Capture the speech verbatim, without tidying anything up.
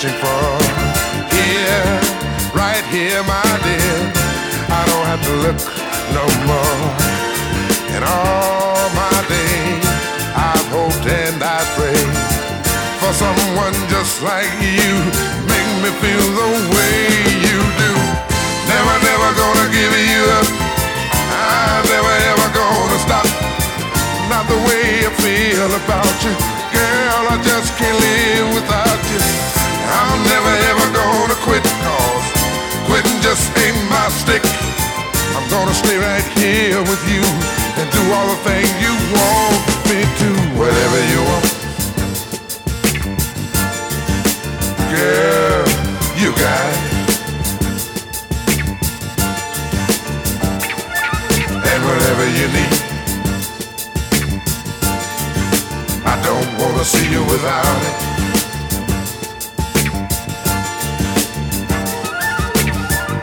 searching for. Here, right here, my dear, I don't have to look no more. In all my days, I've hoped and I prayed for someone just like you, make me feel the way you do. Never, never gonna give you up. I'm never, ever gonna stop. Not the way I feel about you, girl, I just can't live without you. I'm never, ever gonna quit, cause quitting just ain't my stick. I'm gonna stay right here with you and do all the things you want me to. Whatever you want, girl, you got it. And whatever you need, I don't wanna see you without it.